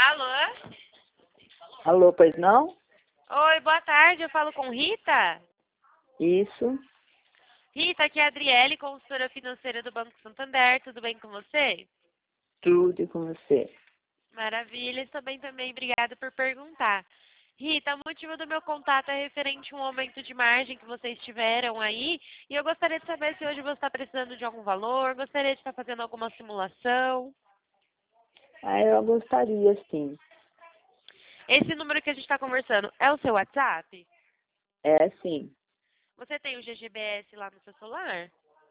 Alô? Alô, pois não? Oi, boa tarde. Eu falo com Rita? Isso, Rita, aqui é a Adriele, consultora financeira do Banco Santander. Tudo bem com você? tudo com você. Maravilha. Estou bem também. Obrigada por perguntar. Rita, o motivo do meu contato é referente a um aumento de margem que vocês tiveram aí. E eu gostaria de saber se hoje você está precisando de algum valor, gostaria de estar fazendo alguma simulação. Eu gostaria, sim. Esse número que a gente está conversando é o seu WhatsApp? É, sim. Você tem o GGBS lá no seu celular?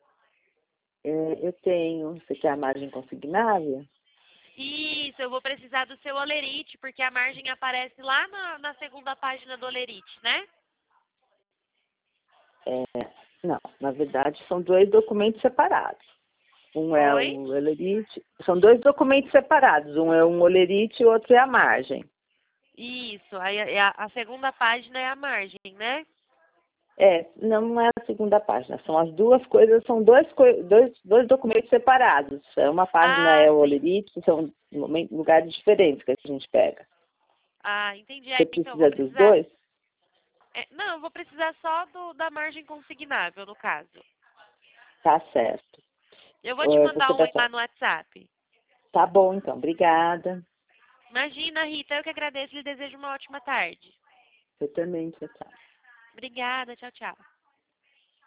Eu tenho. Você quer a margem consignável? Isso, eu vou precisar do seu olerite, porque a margem aparece lá na segunda página do olerite, né? É, não, na verdade, são dois documentos separados. Um é Oi? o olerite. São dois documentos separados. Um é um olerite e o outro é a margem. Isso, aí a segunda página é a margem, né? Não é a segunda página. São as duas coisas, são dois documentos separados. Uma página Ah, é o sim. olerite, são lugares diferentes que a gente pega. Ah, entendi. Você Então eu vou precisa dos precisar. dois? Não, eu vou precisar só da margem consignável, no caso. Tá certo. Eu vou te mandar Você um vai oi lá falar. no WhatsApp. Tá bom, então. Obrigada. Imagina, Rita, eu que agradeço e lhe desejo uma ótima tarde. Eu também, tchau, tchau. Obrigada, tchau, tchau.